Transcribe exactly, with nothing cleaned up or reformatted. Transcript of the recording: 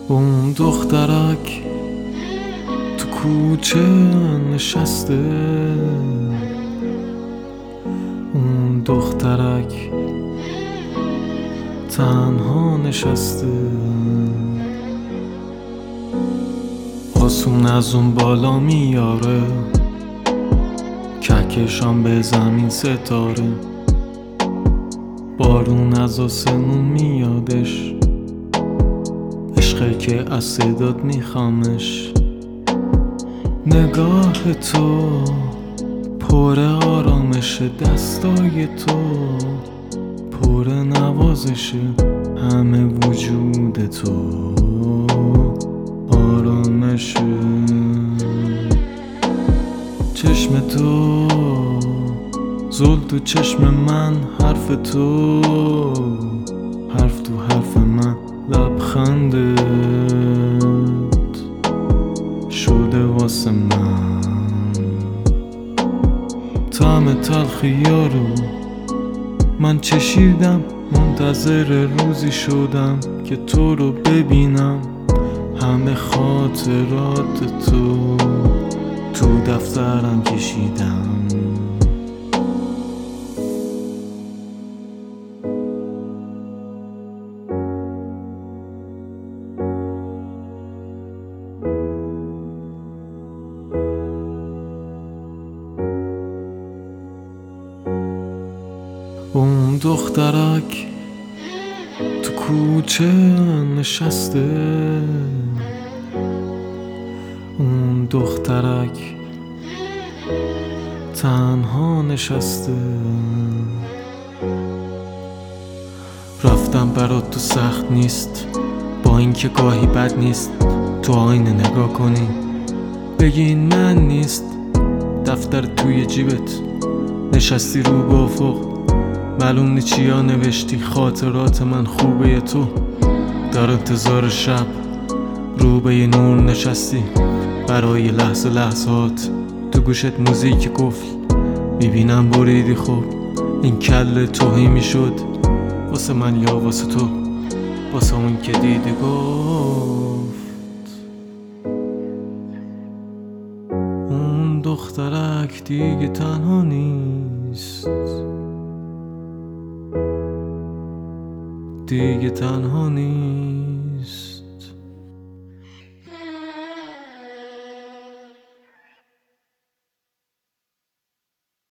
اون دخترک تو کوچه نشسته، اون دخترک تنها نشسته، آسون از اون بالا میاره، کهکشان به زمین ستاره، بارون از آسمون میادش، عشقه که از صدات میخوامش. نگاه تو پر آرامشه، دستای تو پر نوازشه، همه وجود تو آرامشه. چشم تو زل تو چشم من، حرف تو حرف تو حرف من، لبخندت شده واسه من طعم تلخیا رو من چشیدم، منتظر روزی شدم که تو رو ببینم، همه خاطرات تو تو دفترم کشیدم. اون دخترک تو کوچه نشسته، اون دخترک تنها نشسته. رفتم برات تو سخت نیست، با اینکه گاهی بد نیست تو آینه نگاه کنی بگی این من نیست. دفتر توی جیبت نشستی رو به افق، معلوم نی چیا نوشتی، خاطرات من خوبه تو در انتظار شب، رو به یه نور نشستی برای لحظه لحظات، تو گوشت موزیک گفت میبینم بریدی، خب این کل توهی میشد واسه من یا واسه تو، واسه اون که دیدی گفت. اون دخترک دیگه تنها نیست، دیگه تنها نیست.